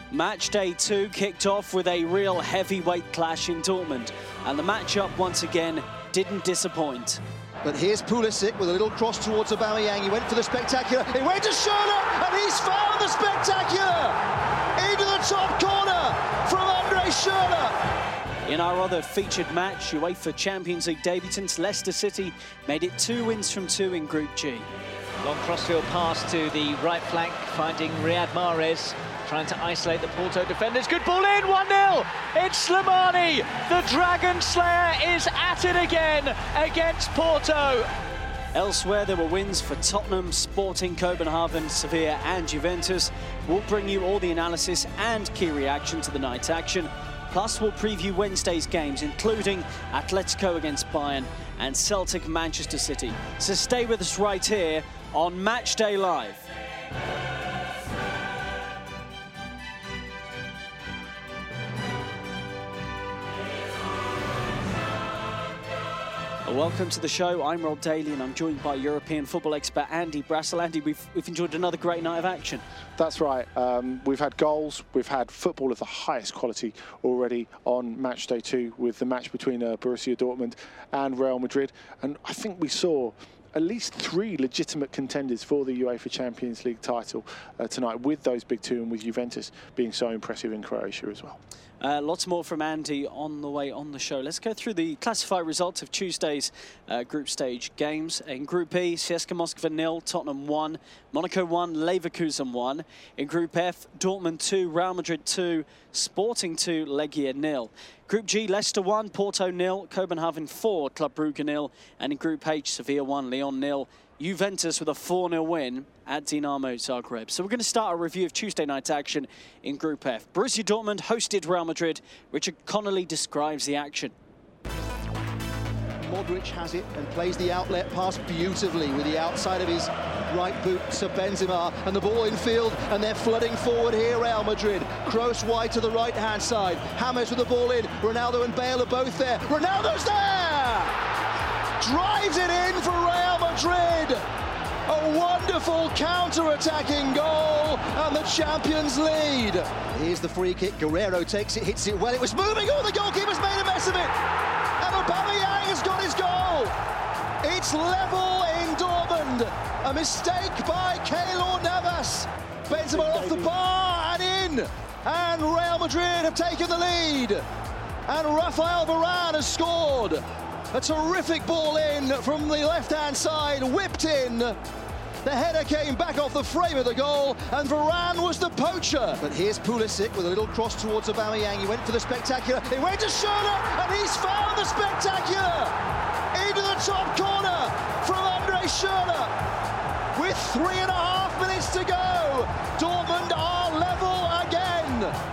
Match day 2 kicked off with a real heavyweight clash in Dortmund, and the matchup once again didn't disappoint. But here's Pulisic with a little cross towards Aubameyang. He went for the spectacular. He went to Schürrle, and he's found the spectacular into the top corner from Andre Schürrle. In our other featured match, UEFA Champions League debutants Leicester City made it 2 wins from 2 in Group G. Long crossfield pass to the right flank, finding Riyad Mahrez, trying to isolate the Porto defenders. Good ball in, 1-0. It's Slimani. The Dragon Slayer is at it again against Porto. Elsewhere, there were wins for Tottenham, Sporting Copenhagen, Sevilla and Juventus. We'll bring you all the analysis and key reaction to the night's action. Plus, we'll preview Wednesday's games, including Atletico against Bayern and Celtic Manchester City. So stay with us right here on Matchday Live. Welcome to the show. I'm Rob Daly and I'm joined by European football expert Andy Brassell. Andy, we've enjoyed another great night of action. That's right. We've had goals, we've had football of the highest quality already on match day 2 with the match between Borussia Dortmund and Real Madrid. And I think we saw at least 3 legitimate contenders for the UEFA Champions League title tonight, with those big 2 and with Juventus being so impressive in Croatia as well. Lots more from Andy on the way on the show. Let's go through the classified results of Tuesday's group stage games. In Group E, CSKA Moscow 0, Tottenham 1, Monaco 1, Leverkusen 1. In Group F, Dortmund 2, Real Madrid 2, Sporting 2, Legia 0. Group G, Leicester 1, Porto 0, Copenhagen 4, Club Brugge 0. And in Group H, Sevilla 1, Lyon 0. Juventus with a 4-0 win at Dinamo Zagreb. So we're going to start a review of Tuesday night's action in Group F. Borussia Dortmund hosted Real Madrid. Richard Connolly describes the action. Modric has it and plays the outlet pass beautifully with the outside of his right boot to Benzema, and the ball in field, and they're flooding forward here, Real Madrid. Kroos wide to the right-hand side. James with the ball in. Ronaldo and Bale are both there. Ronaldo's there! Drives it in for Real Madrid. A wonderful counter-attacking goal, and the champions lead. Here's the free kick. Guerrero takes it, hits it well. It was moving. Oh, the goalkeeper's made a mess of it. And Aubameyang has got his goal. It's level in Dortmund. A mistake by Keylor Navas. Benzema off the bar and in. And Real Madrid have taken the lead. And Rafael Varane has scored. A terrific ball in from the left-hand side, whipped in. The header came back off the frame of the goal, and Varane was the poacher. But here's Pulisic with a little cross towards Aubameyang. He went for the spectacular. He went to Schürrle, and he's found the spectacular into the top corner from Andre Schürrle. With 3.5 minutes to go, Dortmund are level again.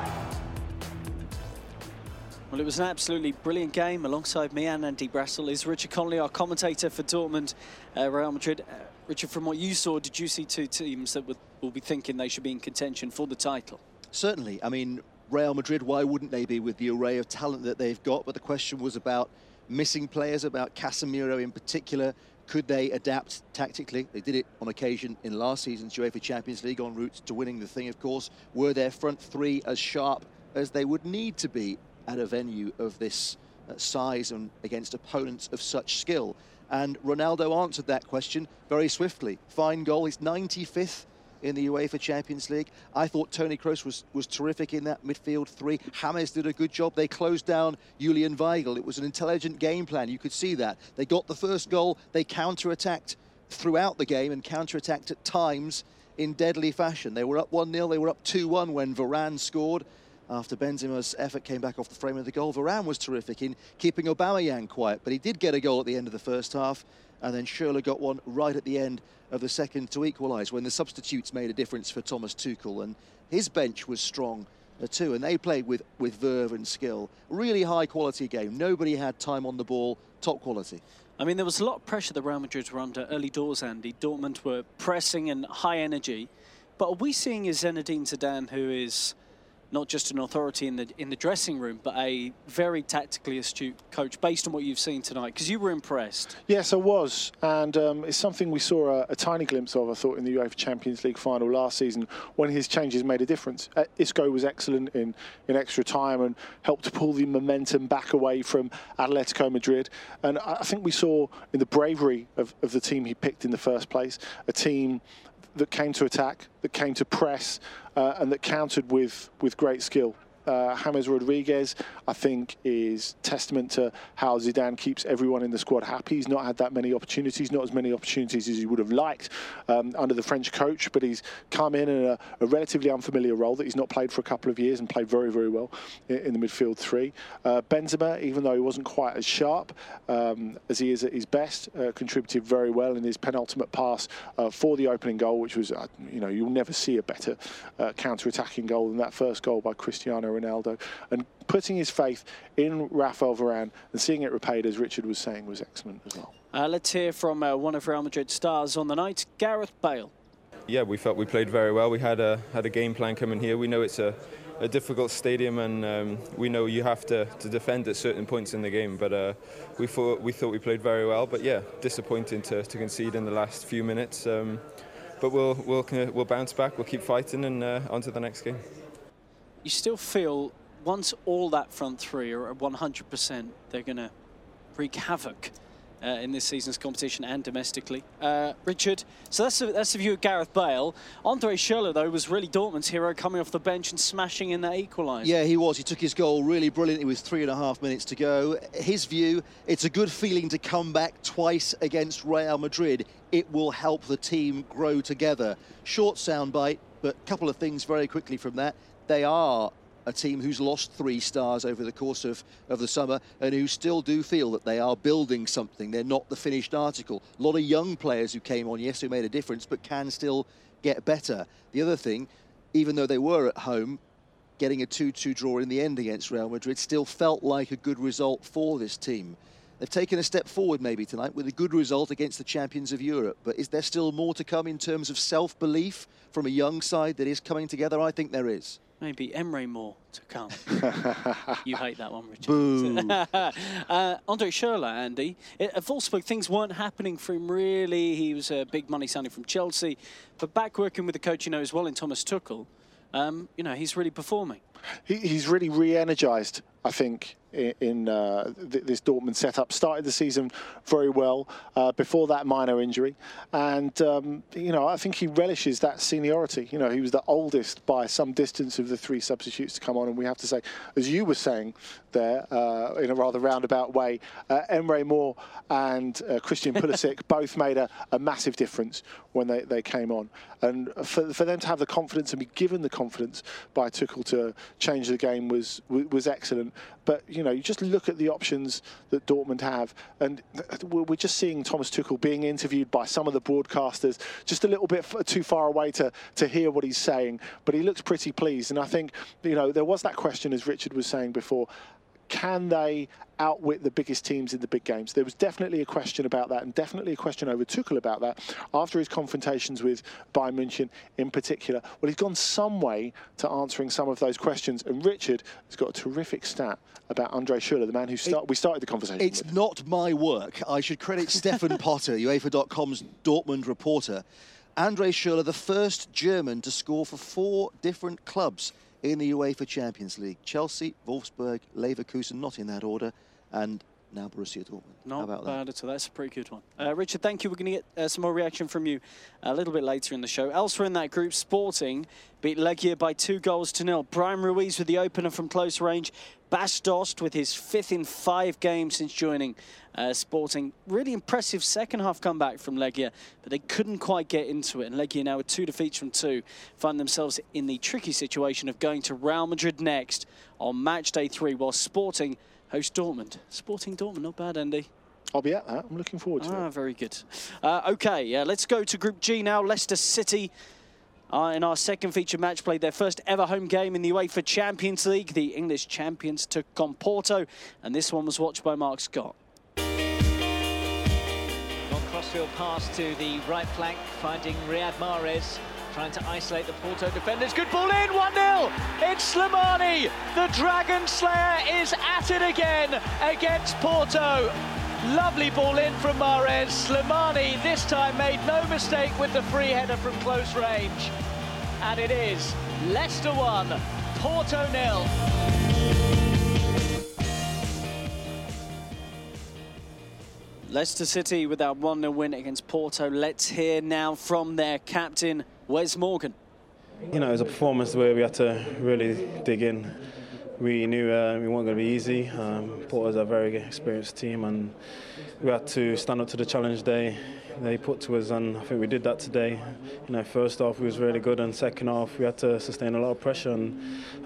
Well, it was an absolutely brilliant game. Alongside me and Andy Brassell is Richard Connolly, our commentator for Dortmund, Real Madrid. Richard, from what you saw, did you see 2 teams that will be thinking they should be in contention for the title? Certainly. I mean, Real Madrid, why wouldn't they be with the array of talent that they've got? But the question was about missing players, about Casemiro in particular. Could they adapt tactically? They did it on occasion in last season's UEFA Champions League, en route to winning the thing, of course. Were their front 3 as sharp as they would need to be at a venue of this size and against opponents of such skill? And Ronaldo answered that question very swiftly. Fine goal. He's 95th in the UEFA Champions League. I thought Toni Kroos was terrific in that midfield 3. James did a good job. They closed down Julian Weigl. It was an intelligent game plan. You could see that. They got the first goal. They counter-attacked throughout the game and counter-attacked at times in deadly fashion. They were up 1-0. They were up 2-1 when Varane scored. After Benzema's effort came back off the frame of the goal, Varane was terrific in keeping Aubameyang quiet, but he did get a goal at the end of the first half, and then Schürrle got one right at the end of the second to equalise, when the substitutes made a difference for Thomas Tuchel, and his bench was strong too, and they played with verve and skill. Really high-quality game. Nobody had time on the ball, top quality. I mean, there was a lot of pressure that Real Madrid were under early doors, Andy. Dortmund were pressing and high energy, but are we seeing a Zinedine Zidane who is not just an authority in the dressing room, but a very tactically astute coach, based on what you've seen tonight? Because you were impressed. Yes, I was, and it's something we saw a tiny glimpse of, I thought, in the UEFA Champions League final last season, when his changes made a difference. Isco was excellent in extra time and helped to pull the momentum back away from Atletico Madrid. And I think we saw in the bravery of the team he picked in the first place, a team that came to attack, that came to press, and that countered with great skill. James Rodriguez, I think, is testament to how Zidane keeps everyone in the squad happy. He's not had that many opportunities, not as many opportunities as he would have liked under the French coach, but he's come in a relatively unfamiliar role that he's not played for a couple of years and played very, very well in the midfield three. Benzema, even though he wasn't quite as sharp as he is at his best, contributed very well in his penultimate pass for the opening goal, which was, you'll never see a better counter-attacking goal than that first goal by Cristiano Ronaldo. And putting his faith in Rafael Varane and seeing it repaid, as Richard was saying, was excellent as well. Let's hear from one of Real Madrid's stars on the night, Gareth Bale. Yeah, we felt we played very well. We had a game plan coming here. We know it's a difficult stadium, and we know you have to defend at certain points in the game. But we thought we played very well. But yeah, disappointing to concede in the last few minutes. But we'll bounce back. We'll keep fighting and on to the next game. You still feel once all that front three are at 100%, they're going to wreak havoc in this season's competition and domestically. Richard, so that's the view of Gareth Bale. Andre Schürrle, though, was really Dortmund's hero, coming off the bench and smashing in that equaliser. Yeah, he was. He took his goal really brilliantly with 3.5 minutes to go. His view, it's a good feeling to come back twice against Real Madrid. It will help the team grow together. Short soundbite, but a couple of things very quickly from that. They are a team who's lost 3 stars over the course of the summer and who still do feel that they are building something. They're not the finished article. A lot of young players who came on, yes, who made a difference, but can still get better. The other thing, even though they were at home, getting a 2-2 draw in the end against Real Madrid still felt like a good result for this team. They've taken a step forward maybe tonight with a good result against the champions of Europe. But is there still more to come in terms of self-belief from a young side that is coming together? I think there is. Maybe Emre more to come. You hate that one, Richard. Boo. Andre Schürrle, Andy. At Wolfsburg, things weren't happening for him, really. He was a big money signing from Chelsea. But back working with the coach you know as well in Thomas Tuchel, he's really performing. He's really re-energised, I think, in this Dortmund setup. Started the season very well before that minor injury. And, I think he relishes that seniority. He was the oldest by some distance of the 3 substitutes to come on. And we have to say, as you were saying there, in a rather roundabout way, Emre Mor and Christian Pulisic both made a massive difference when they came on. And for them to have the confidence and be given the confidence by Tuchel to change the game was excellent. But, you just look at the options that Dortmund have, and we're just seeing Thomas Tuchel being interviewed by some of the broadcasters just a little bit too far away to hear what he's saying, but he looks pretty pleased. And I think, there was that question, as Richard was saying before, can they outwit the biggest teams in the big games? There was definitely a question about that, and definitely a question over Tuchel about that after his confrontations with Bayern München in particular. Well, he's gone some way to answering some of those questions, and Richard has got a terrific stat about Andre Schürrle, the man who we started the conversation with. It's not my work. I should credit Stefan Potter, UEFA.com's Dortmund reporter. Andre Schürrle, the first German to score for 4 different clubs in the UEFA Champions League. Chelsea, Wolfsburg, Leverkusen, not in that order, and now Borussia Dortmund. Not bad at all. That's a pretty good one. Richard, thank you. We're going to get some more reaction from you a little bit later in the show. Elsewhere in that group, Sporting beat Legia by 2-0. Brian Ruiz with the opener from close range. Bas Dost with his 5th in 5 games since joining Sporting. Really impressive second-half comeback from Legia, but they couldn't quite get into it. And Legia now with 2 defeats from 2 find themselves in the tricky situation of going to Real Madrid next on match day 3, while Sporting host Dortmund. Sporting Dortmund, not bad, Andy. I'll be at that. I'm looking forward to it. Very good. Let's go to Group G now. Leicester City in our second feature match played their first ever home game in the UEFA Champions League. The English champions took on Porto, and this one was watched by Mark Scott. Long crossfield pass to the right flank, finding Riyad Mahrez. trying to isolate the Porto defenders. Good ball in, 1-0. It's Slimani. The Dragon Slayer is at it again against Porto. Lovely ball in from Mahrez. Slimani this time made no mistake with the free header from close range. And it is Leicester 1, Porto 0. Leicester City with that 1-0 win against Porto. Let's hear now from their captain, Wes Morgan. You know, it was a performance where we had to really dig in. We knew we weren't going to be easy. Porto's a very experienced team, and we had to stand up to the challenge they put to us, and I think we did that today. You know, first half we was really good, and second half we had to sustain a lot of pressure, and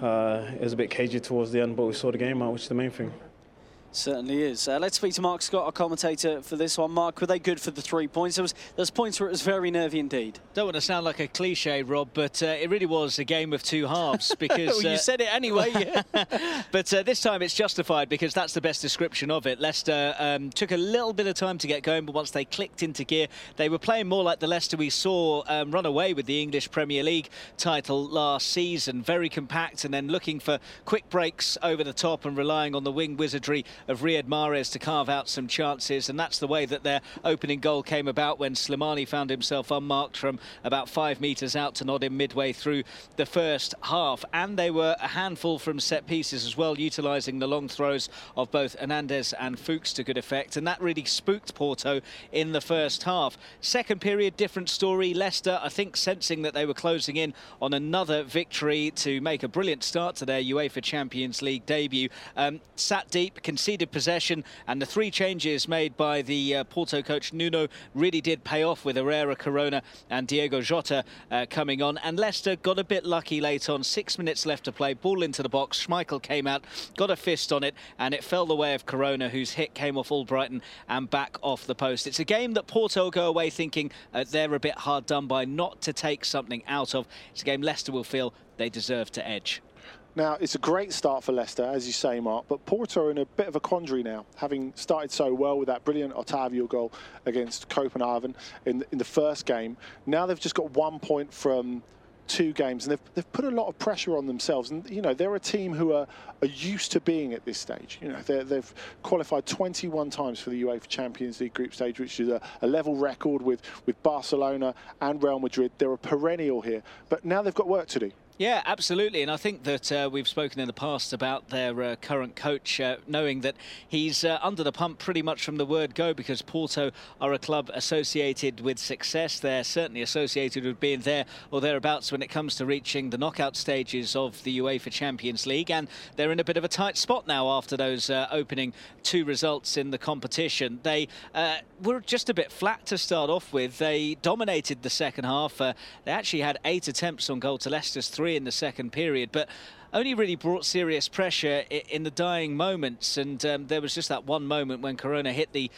it was a bit cagey towards the end, but we saw the game out, which is the main thing. Certainly is. Let's speak to Mark Scott, our commentator for this one. Mark, were they good for the 3 points? There's points where it was very nervy indeed. Don't want to sound like a cliche, Rob, but it really was a game of two halves because... well, you said it anyway. But this time it's justified because that's the best description of it. Leicester took a little bit of time to get going, but once they clicked into gear, they were playing more like the Leicester we saw run away with the English Premier League title last season. Very compact, and then looking for quick breaks over the top and relying on the wing wizardry of Riyad Mahrez to carve out some chances, and that's the way that their opening goal came about when Slimani found himself unmarked from about 5 metres out to nod him midway through the first half. And they were a handful from set pieces as well, utilising the long throws of both Hernandez and Fuchs to good effect, and that really spooked Porto in the first half. Second period, different story. Leicester, I think, sensing that they were closing in on another victory to make a brilliant start to their UEFA Champions League debut, sat deep, conceded possession, and the 3 changes made by the Porto coach Nuno really did pay off, with Herrera, Corona and Diego Jota coming on. And Leicester got a bit lucky late on. 6 minutes left to play, ball into the box, Schmeichel came out, got a fist on it, and it fell the way of Corona, whose hit came off Albrighton and back off the post. It's a game that Porto go away thinking they're a bit hard done by, not to take something out of. It's a game Leicester will feel they deserve to edge. Now, it's a great start for Leicester, as you say, Mark, but Porto are in a bit of a quandary now, having started so well with that brilliant Otavio goal against Copenhagen in the first game. Now they've just got 1 point from 2 games, and they've put a lot of pressure on themselves. And, you know, they're a team who are used to being at this stage. You know, they've qualified 21 times for the UEFA Champions League group stage, which is a level record with Barcelona and Real Madrid. They're a perennial here, but now they've got work to do. Yeah, absolutely. And I think that we've spoken in the past about their current coach, knowing that he's under the pump pretty much from the word go, because Porto are a club associated with success. They're certainly associated with being there or thereabouts when it comes to reaching the knockout stages of the UEFA Champions League. And they're in a bit of a tight spot now after those opening 2 results in the competition. They were just a bit flat to start off with. They dominated the second half. They actually had 8 attempts on goal to Leicester's 3 in the second period, but only really brought serious pressure in the dying moments, and there was just that one moment when Corona hit the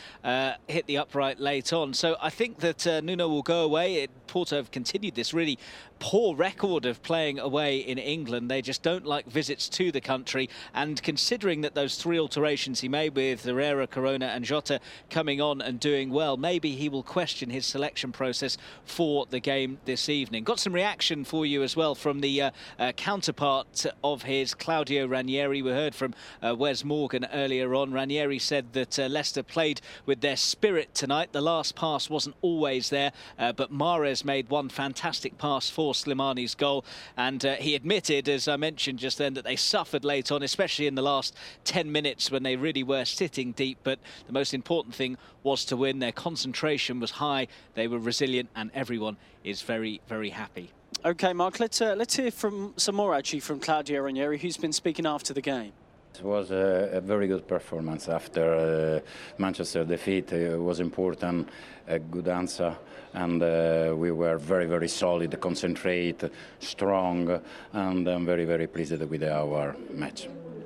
upright late on. So I think that Nuno will go away. Porto have continued this really poor record of playing away in England. They just don't like visits to the country, and considering that those 3 alterations he made with Herrera, Corona and Jota coming on and doing well, maybe he will question his selection process for the game this evening. Got some reaction for you as well from the counterpart of his, Claudio Ranieri. We heard from Wes Morgan earlier on. Ranieri said that Leicester played with their spirit tonight. The last pass wasn't always there, but Mahrez made one fantastic pass for Slimani's goal, and he admitted, as I mentioned just then, that they suffered late on, especially in the last 10 minutes when they really were sitting deep. But the most important thing was to win. Their concentration was high, they were resilient, and everyone is very, very happy. OK, Mark, let's hear from some more, actually, from Claudio Ranieri, who's been speaking after the game. It was a very good performance after Manchester defeat. It was important, a good answer, and we were very, very solid, concentrate, strong, and I'm very, very pleased with our match.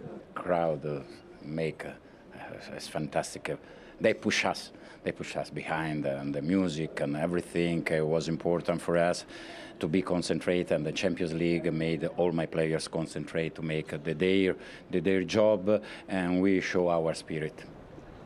Crowd it's fantastic. They push us behind, and the music and everything was important for us to be concentrated, and the Champions League made all my players concentrate to make their job, and we show our spirit.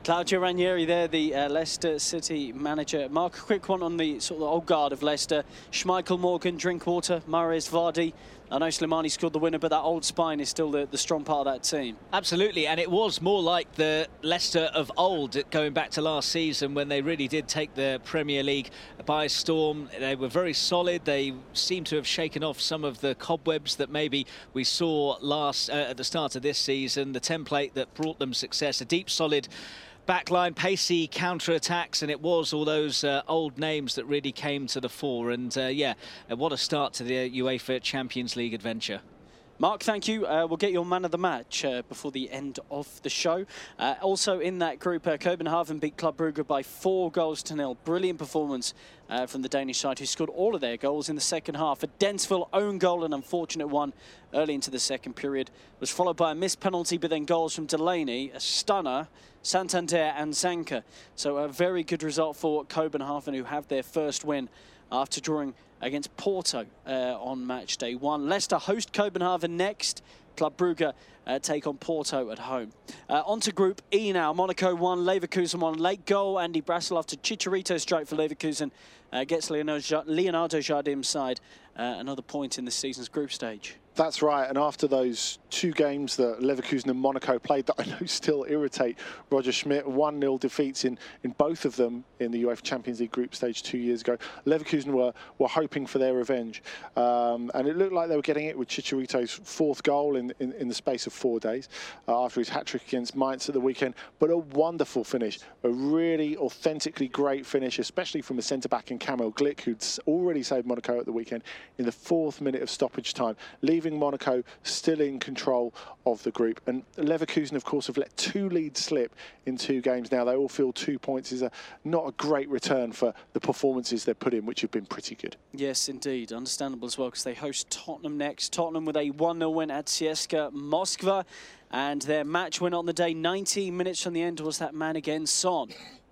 Claudio Ranieri there, the Leicester City manager. Mark, a quick one on the sort of old guard of Leicester. Schmeichel, Morgan, Drinkwater, Mahrez, Vardy. I know Slimani scored the winner, but that old spine is still the strong part of that team. Absolutely, and it was more like the Leicester of old, going back to last season when they really did take the Premier League by storm. They were very solid. They seem to have shaken off some of the cobwebs that maybe we saw last at the start of this season. The template that brought them success, a deep, solid backline, pacey counter-attacks, and it was all those old names that really came to the fore. And yeah, what a start to the UEFA Champions League adventure. Mark, thank you. We'll get your man of the match before the end of the show. Also in that group, Copenhagen beat Club Brugge by 4-0. Brilliant performance from the Danish side, who scored all of their goals in the second half. A Densville own goal, an unfortunate one early into the second period, was followed by a missed penalty, but then goals from Delaney, a stunner, Santander and Zanka. So a very good result for Copenhagen, who have their first win after drawing against Porto on match day 1. Leicester host Copenhagen next. Club Brugge take on Porto at home. On to Group E now. Monaco 1, Leverkusen 1. Late goal, Andy Brassel after Chicharito strike for Leverkusen gets Leonardo Jardim's side another point in this season's group stage. That's right, and after those 2 games that Leverkusen and Monaco played that I know still irritate Roger Schmidt, 1-0 defeats in both of them in the UEFA Champions League group stage 2 years ago. Leverkusen were hoping for their revenge, and it looked like they were getting it with Chicharito's 4th goal in the space of 4 days after his hat-trick against Mainz at the weekend. But a wonderful finish, a really authentically great finish, especially from a centre-back in Kamil Glik, who'd already saved Monaco at the weekend in the 4th minute of stoppage time, leaving Monaco still in control of the group. And Leverkusen, of course, have let 2 leads slip in 2 games now. They all feel 2 points is not a great return for the performances they've put in, which have been pretty good. Yes, indeed. Understandable as well, because they host Tottenham next. Tottenham with a 1-0 win at CSKA Moskva. And their match win on the day, 19 minutes from the end, was that man again, Son.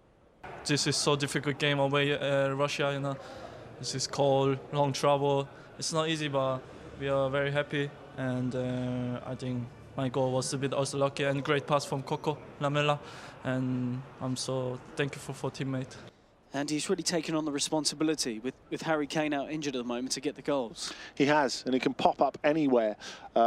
This is so difficult game away, Russia, you know. This is cold, long travel. It's not easy, but we are very happy, and I think my goal was a bit also lucky, and great pass from Coco Lamela, and I'm so thankful for teammate. And he's really taken on the responsibility with Harry Kane out injured at the moment to get the goals. He has, and he can pop up anywhere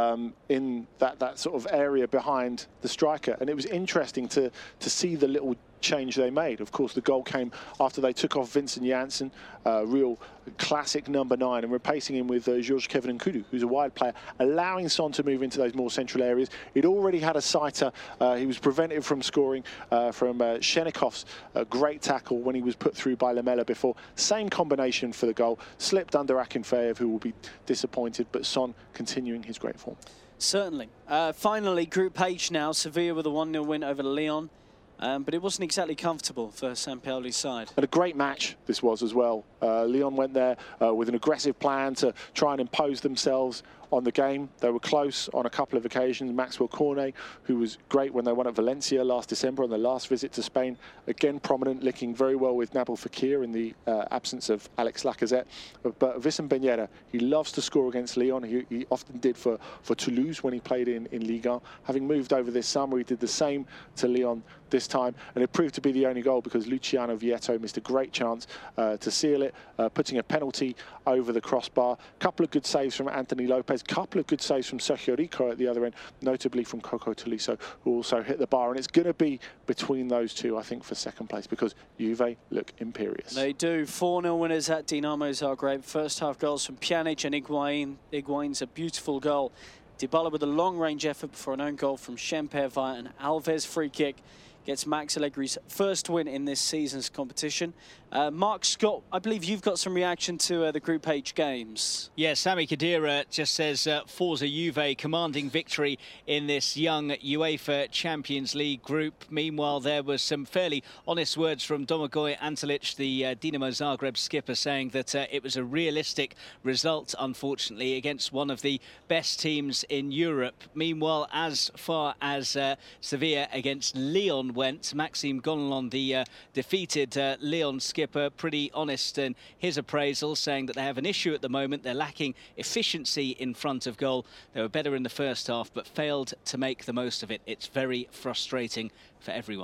in that sort of area behind the striker. And it was interesting to see the little change they made. Of course, the goal came after they took off Vincent Janssen, real classic number 9, and replacing him with Georges Kevin Nkudu, who's a wide player, allowing Son to move into those more central areas. He'd already had a sighter. He was prevented from scoring from Shenikov's great tackle when he was put through by Lamela before. Same combination for the goal. Slipped under Akinfeev, who will be disappointed, but Son continuing his great form. Certainly. Finally, Group H now. Sevilla with a 1-0 win over Lyon. But it wasn't exactly comfortable for Sampaoli's side. And a great match this was as well. Lyon went there with an aggressive plan to try and impose themselves on the game. They were close on a couple of occasions. Maxwell Cornet, who was great when they won at Valencia last December on their last visit to Spain, again prominent, linking very well with Nabil Fekir in the absence of Alex Lacazette. But Wissam Ben Yedder, he loves to score against Lyon. He often did for Toulouse when he played in Ligue 1. Having moved over this summer, he did the same to Lyon this time, and it proved to be the only goal because Luciano Vietto missed a great chance to seal it, putting a penalty over the crossbar. A couple of good saves from Anthony Lopez, couple of good saves from Sergio Rico at the other end, notably from Coco Tolisso, who also hit the bar. And it's going to be between those two, I think, for second place because Juve look imperious. They do. 4-0 winners at Dinamo Zagreb. First half goals from Pjanic and Higuain. Higuain's a beautiful goal. Dybala with a long-range effort before an own goal from Schemper via an Alves free kick. Gets Max Allegri's first win in this season's competition. Mark Scott, I believe you've got some reaction to the Group H games. Yeah, Sami Khedira just says Forza Juve commanding victory in this young UEFA Champions League group. Meanwhile, there was some fairly honest words from Domagoj Antolic, the Dinamo Zagreb skipper, saying that it was a realistic result, unfortunately, against one of the best teams in Europe. Meanwhile, as far as Sevilla against Lyon went, Maxime Gonalon, the defeated Lyon skipper, pretty honest in his appraisal, saying that they have an issue at the moment. They're lacking efficiency in front of goal. They were better in the first half, but failed to make the most of it. It's very frustrating for everyone.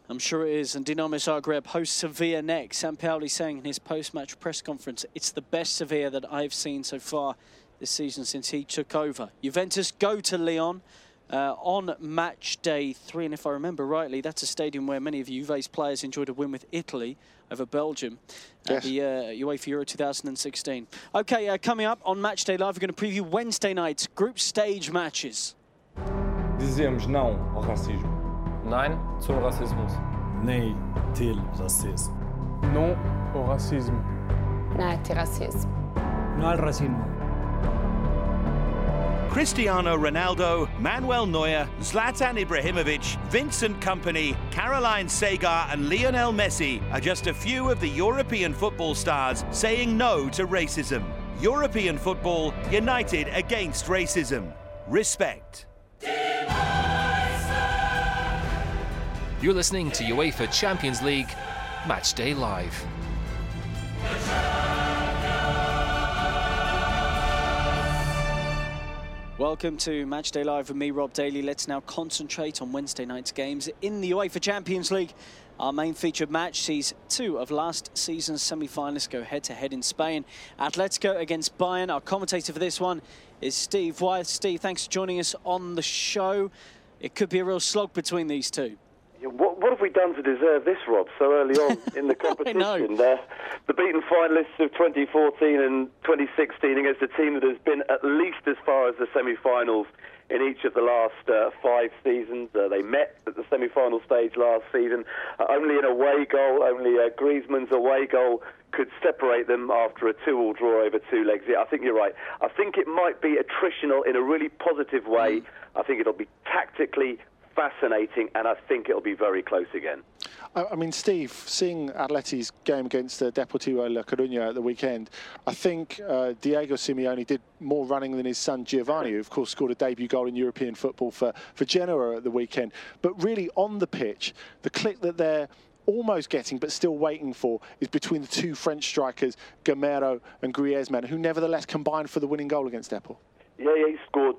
I'm sure it is. And Dinamo Zagreb hosts Sevilla next. Sampaoli saying in his post-match press conference, it's the best Sevilla that I've seen so far this season since he took over. Juventus go to Lyon on match day 3. And if I remember rightly, that's a stadium where many of Juve's players enjoyed a win with Italy over Belgium at the UEFA Euro 2016. OK, coming up on Match Day Live, we're going to preview Wednesday night's group stage matches. Dizemos não ao racismo. Nein zum Rassismus. Nej till rasism. Non au racisme. Nej till rasism. No al racismo. Cristiano Ronaldo, Manuel Neuer, Zlatan Ibrahimovic, Vincent Kompany, Caroline Segar and Lionel Messi are just a few of the European football stars saying no to racism. European football united against racism. Respect. You're listening to UEFA Champions League Match Day Live. Welcome to Match Day Live with me, Rob Daly. Let's now concentrate on Wednesday night's games in the UEFA Champions League. Our main featured match sees 2 of last season's semi-finalists go head-to-head in Spain. Atletico against Bayern. Our commentator for this one is Steve Wyeth. Steve, thanks for joining us on the show. It could be a real slog between these two. What have we done to deserve this, Rob, so early on in the competition? I know. The beaten finalists of 2014 and 2016 against a team that has been at least as far as the semi-finals in each of the last 5 seasons. They met at the semi-final stage last season. Only an away goal, only Griezmann's away goal could separate them after a 2-2 draw over 2 legs. Yeah, I think you're right. I think it might be attritional in a really positive way. I think it'll be tactically fascinating, and I think it'll be very close again. I mean, Steve, seeing Atleti's game against Deportivo La Coruña at the weekend, I think Diego Simeone did more running than his son Giovanni, who of course scored a debut goal in European football for Genoa at the weekend. But really on the pitch, the click that they're almost getting but still waiting for is between the 2 French strikers, Gamero and Griezmann, who nevertheless combined for the winning goal against Depor. Yeah, he scored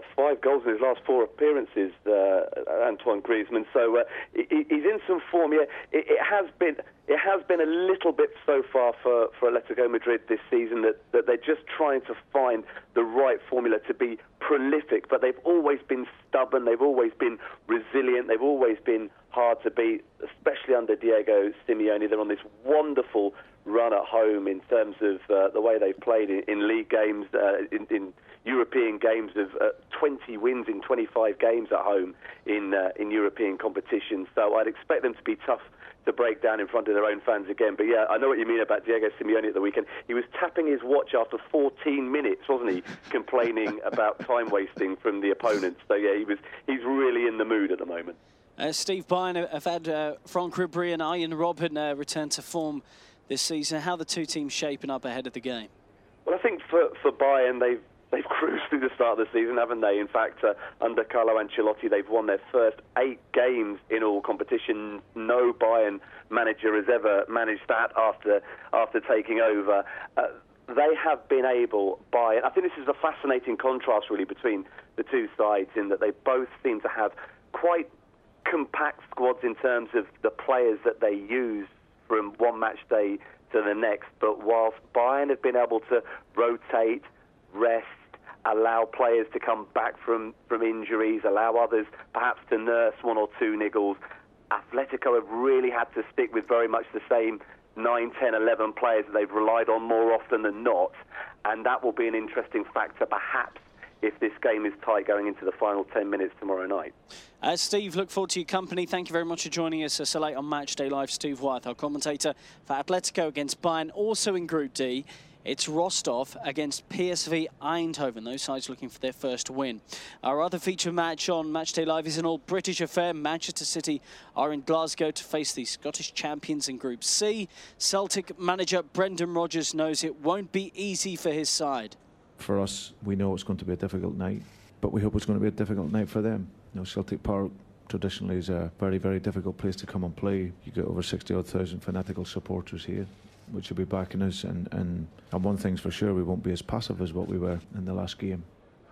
5 goals in his last 4 appearances, Antoine Griezmann. So he's in some form. Yeah, it has been a little bit so far for Atletico Madrid this season that they're just trying to find the right formula to be prolific. But they've always been stubborn. They've always been resilient. They've always been hard to beat, especially under Diego Simeone. They're on this wonderful run at home in terms of the way they've played in league games, in European games of 20 wins in 25 games at home in European competitions. So I'd expect them to be tough to break down in front of their own fans again. But yeah, I know what you mean about Diego Simeone at the weekend. He was tapping his watch after 14 minutes, wasn't he, complaining about time wasting from the opponents. So yeah, he's really in the mood at the moment. Steve, Bayern have had Franck Ribéry and Arjen Robben return to form this season. How are the 2 teams shaping up ahead of the game? Well, I think for Bayern, they've cruised through the start of the season, haven't they? In fact, under Carlo Ancelotti, they've won their first 8 games in all competitions. No Bayern manager has ever managed that after taking over. They have been able, Bayern, I think this is a fascinating contrast really between the 2 sides in that they both seem to have quite compact squads in terms of the players that they use from one match day to the next. But whilst Bayern have been able to rotate, rest, allow players to come back from injuries, allow others perhaps to nurse 1 or 2 niggles, Atletico have really had to stick with very much the same 9, 10, 11 players that they've relied on more often than not, and that will be an interesting factor perhaps if this game is tight going into the final 10 minutes tomorrow night. Steve, look forward to your company. Thank you very much for joining us so late on Match Day Live. Steve Wyeth, our commentator for Atletico against Bayern. Also in Group D, it's Rostov against PSV Eindhoven. Those sides looking for their first win. Our other feature match on Match Day Live is an all-British affair. Manchester City are in Glasgow to face the Scottish champions in Group C. Celtic manager Brendan Rodgers knows it won't be easy for his side. For us, we know it's going to be a difficult night, but we hope it's going to be a difficult night for them. You know, Celtic Park traditionally is a very, very difficult place to come and play. You get over 60,000 fanatical supporters here, which will be backing us, and one thing's for sure, we won't be as passive as what we were in the last game.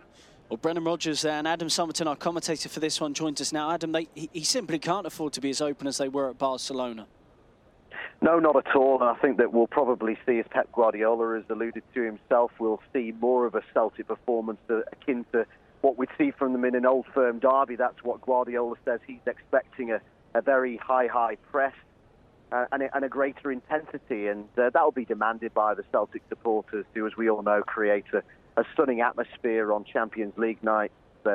Well, Brendan Rodgers and Adam Summerton, our commentator for this one, joins us now. Adam, he simply can't afford to be as open as they were at Barcelona. No, not at all. And I think that we'll probably see, as Pep Guardiola has alluded to himself, we'll see more of a Celtic performance akin to what we'd see from them in an Old Firm derby. That's what Guardiola says. He's expecting a very high press and a greater intensity. And that will be demanded by the Celtic supporters, who, as we all know, create a stunning atmosphere on Champions League night.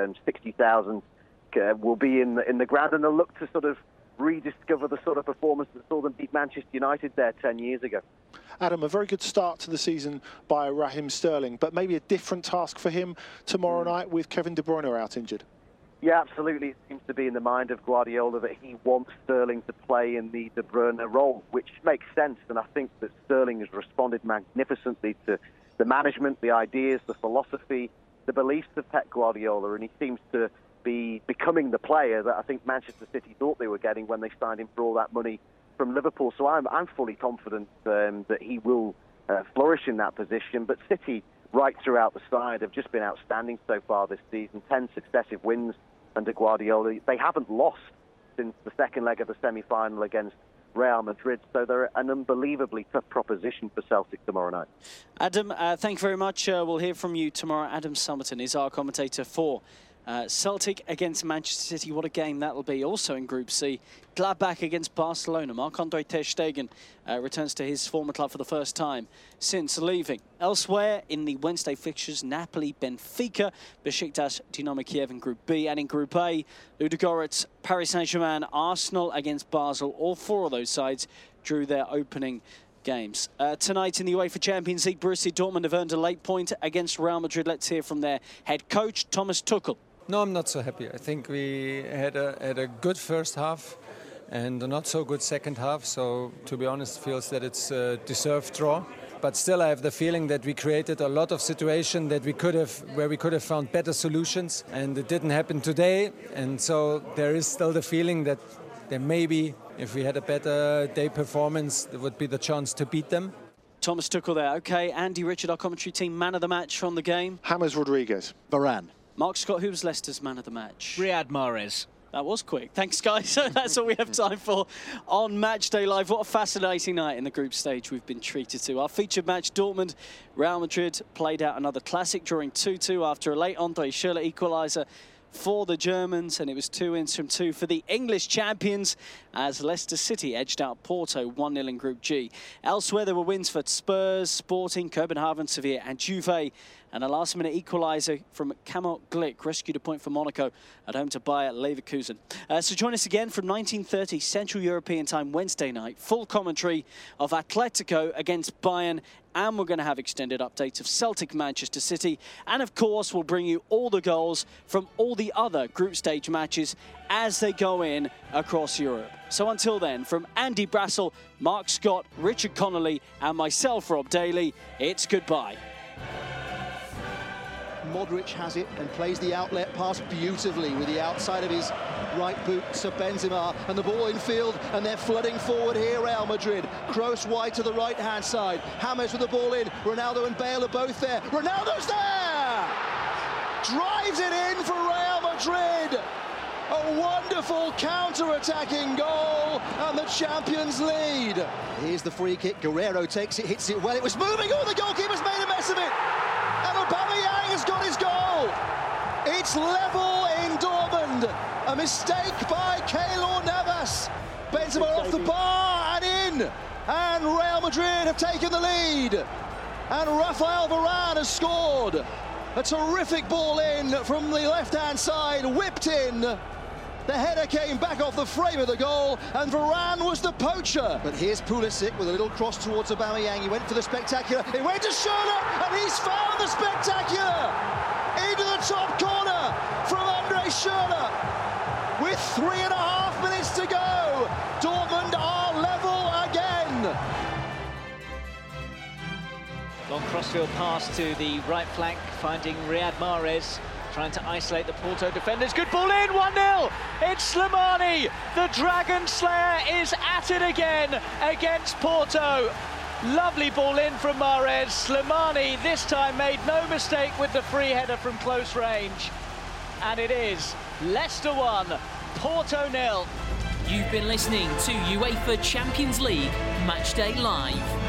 60,000 will be in the ground, and they'll look to sort of rediscover the sort of performance that saw them beat Manchester United there 10 years ago. Adam, a very good start to the season by Raheem Sterling, but maybe a different task for him tomorrow night with Kevin De Bruyne out injured. Yeah, absolutely. It seems to be in the mind of Guardiola that he wants Sterling to play in the De Bruyne role, which makes sense. And I think that Sterling has responded magnificently to the management, the ideas, the philosophy, the beliefs of Pep Guardiola, and he seems to be becoming the player that I think Manchester City thought they were getting when they signed him for all that money from Liverpool. So I'm fully confident that he will flourish in that position. But City, right throughout the side, have just been outstanding so far this season. 10 successive wins under Guardiola. They haven't lost since the second leg of the semi-final against Real Madrid, so they're an unbelievably tough proposition for Celtic tomorrow night. Adam, thank you very much. We'll hear from you tomorrow. Adam Summerton is our commentator for Celtic against Manchester City. What a game that'll be. Also in Group C, Gladbach against Barcelona. Marc-Andre ter Stegen returns to his former club for the first time since leaving. Elsewhere in the Wednesday fixtures, Napoli, Benfica, Besiktas, Dynamo Kiev in Group B. And in Group A, Ludogorets, Paris Saint-Germain, Arsenal against Basel. All four of those sides drew their opening games. Tonight in the UEFA Champions League, Borussia Dortmund have earned a late point against Real Madrid. Let's hear from their head coach, Thomas Tuchel. No, I'm not so happy. I think we had a good first half and a not so good second half. So, to be honest, feels that it's a deserved draw. But still, I have the feeling that we created a lot of situations that where we could have found better solutions, and it didn't happen today. And so there is still the feeling that there maybe, if we had a better day performance, there would be the chance to beat them. Thomas Tuchel there. Okay, Andy Richard, our commentary team, man of the match from the game. James Rodriguez. Varane. Mark Scott, who was Leicester's man of the match? Riyad Mahrez. That was quick. Thanks, guys. That's all we have time for on Matchday Live. What a fascinating night in the group stage we've been treated to. Our featured match, Dortmund, Real Madrid, played out another classic, drawing 2-2 after a late Andre Schürrle equaliser for the Germans, and it was 2 wins from 2 for the English champions as Leicester City edged out Porto 1-0 in Group G. Elsewhere, there were wins for Spurs, Sporting, Copenhagen, Sevilla and Juve, and a last-minute equaliser from Kamil Glik rescued a point for Monaco at home to Bayer Leverkusen. So join us again from 19:30 Central European Time Wednesday night. Full commentary of Atletico against Bayern, and we're going to have extended updates of Celtic Manchester City. And of course, we'll bring you all the goals from all the other group stage matches as they go in across Europe. So until then, from Andy Brassel, Mark Scott, Richard Connolly, and myself, Rob Daly, it's goodbye. Modric has it and plays the outlet pass beautifully with the outside of his right boot to Benzema, and the ball in field, and they're flooding forward here, Real Madrid. Kroos wide to the right-hand side. James with the ball in. Ronaldo and Bale are both there. Ronaldo's there! Drives it in for Real Madrid. A wonderful counter-attacking goal, and the champions lead. Here's the free kick. Guerrero takes it, hits it well. It was moving. Oh, the goalkeeper's made a mess of it. And Aubameyang has got his goal. It's level in Dortmund. A mistake by Keylor Navas. Benzema off the bar and in. And Real Madrid have taken the lead. And Rafael Varane has scored. A terrific ball in from the left-hand side, whipped in. The header came back off the frame of the goal, and Varane was the poacher. But here's Pulisic with a little cross towards Aubameyang. He went for the spectacular. It went to Schürrle, and he's found the spectacular. Into the top corner from Andre Schürrle. With 3.5 minutes to go, Dortmund are level again. Long crossfield pass to the right flank, finding Riyad Mahrez, trying to isolate the Porto defenders. Good ball in, 1-0. It's Slimani. The Dragon Slayer is at it again against Porto. Lovely ball in from Mahrez. Slimani this time made no mistake with the free header from close range. And it is Leicester 1, Porto 0. You've been listening to UEFA Champions League Matchday Live.